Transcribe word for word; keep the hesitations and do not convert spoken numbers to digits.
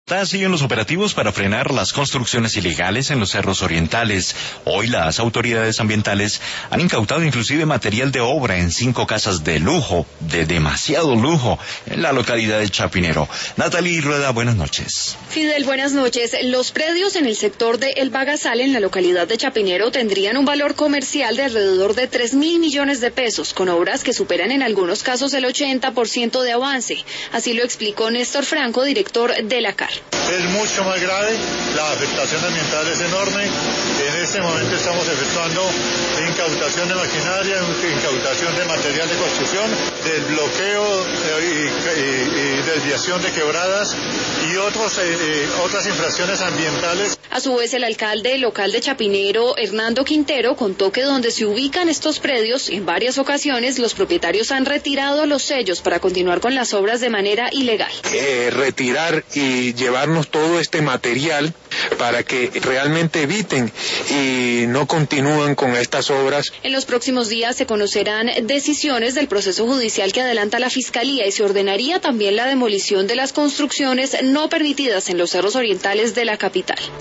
Siguen los operativos para frenar las construcciones ilegales en los cerros orientales. Hoy las autoridades ambientales han incautado inclusive material de obra en cinco casas de lujo, de demasiado lujo, en la localidad de Chapinero. Natalie Rueda, buenas noches. Fidel, buenas noches. Los predios en el sector de El Bagasal, en la localidad de Chapinero, tendrían un valor comercial de alrededor de tres mil millones de pesos, con obras que superan en algunos casos el ochenta por ciento de avance. Así lo explicó Néstor Franco, director de la C A R. Es mucho más grave, la afectación ambiental es enorme. En este momento estamos efectuando incautación de maquinaria, incautación de material de construcción, del bloqueo y, y, y desviación de quebradas y otros, eh, otras infracciones ambientales. A su vez, el alcalde local de Chapinero, Hernando Quintero, contó que donde se ubican estos predios, en varias ocasiones los propietarios han retirado los sellos para continuar con las obras de manera ilegal. Eh, retirar y llevarnos todo este material para que realmente eviten y no continúen con estas obras. En los próximos días se conocerán decisiones del proceso judicial que adelanta la Fiscalía y se ordenaría también la demolición de las construcciones no permitidas en los cerros orientales de la capital.